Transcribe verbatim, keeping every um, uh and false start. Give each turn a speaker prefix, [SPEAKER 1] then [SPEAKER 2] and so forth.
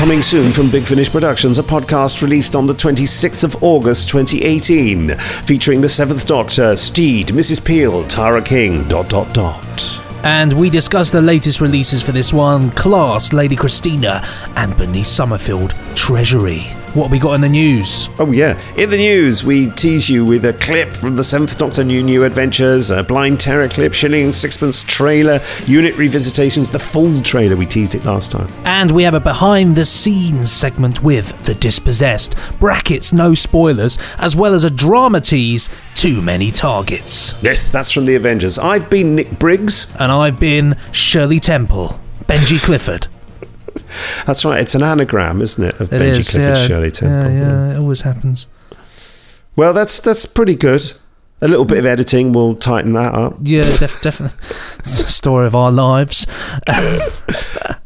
[SPEAKER 1] Coming soon from Big Finish Productions, a podcast released on the twenty-sixth of August twenty eighteen, featuring the Seventh Doctor, Steed, Missus Peel, Tara King, dot dot dot.
[SPEAKER 2] And we discuss the latest releases for this one: Class, Lady Christina, and Beneath Summerfield, Treasury. What have we got in the news?
[SPEAKER 1] Oh yeah, in the news we tease you with a clip from the Seventh Doctor New New Adventures, a Blind Terror clip, Shilling and Sixpence trailer, unit revisitations, the full trailer, we teased it last time.
[SPEAKER 2] And we have a behind the scenes segment with The Dispossessed, brackets no spoilers, as well as a drama tease, Too Many Targets.
[SPEAKER 1] Yes, that's from the Avengers. I've been Nick Briggs.
[SPEAKER 2] And I've been Shirley Temple, Benji Clifford.
[SPEAKER 1] That's right, it's an anagram, isn't it, of
[SPEAKER 2] It
[SPEAKER 1] Benji
[SPEAKER 2] is,
[SPEAKER 1] Clifford,
[SPEAKER 2] yeah.
[SPEAKER 1] Shirley Temple.
[SPEAKER 2] Yeah, yeah, it always happens.
[SPEAKER 1] Well, that's that's pretty good. A little bit of editing will tighten that up.
[SPEAKER 2] Yeah, def- definitely. It's the story of our lives.